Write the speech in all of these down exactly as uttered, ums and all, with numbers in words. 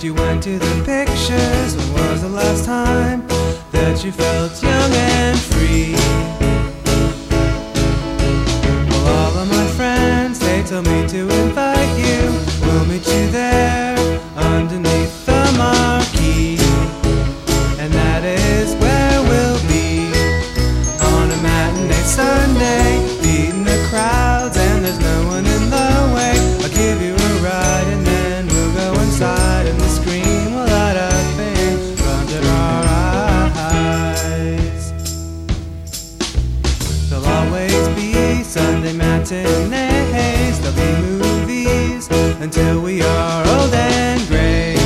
you went to the pictures. When was the last time that you felt young and free? Well, all of my friends, they told me to invite you. We'll meet you there underneath the marquee, and that is where we'll be on a matinee Sunday, beating the crowds and there's no one in the way. I'll give you a ride and then we'll go inside and the screen will light up in front of our eyes. There'll always be Sunday matinees, there'll be movies until we are old and gray.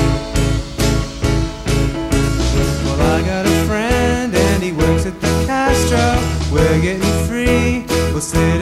Well, I got a friend and he works at the Castro. We're getting free, we'll sit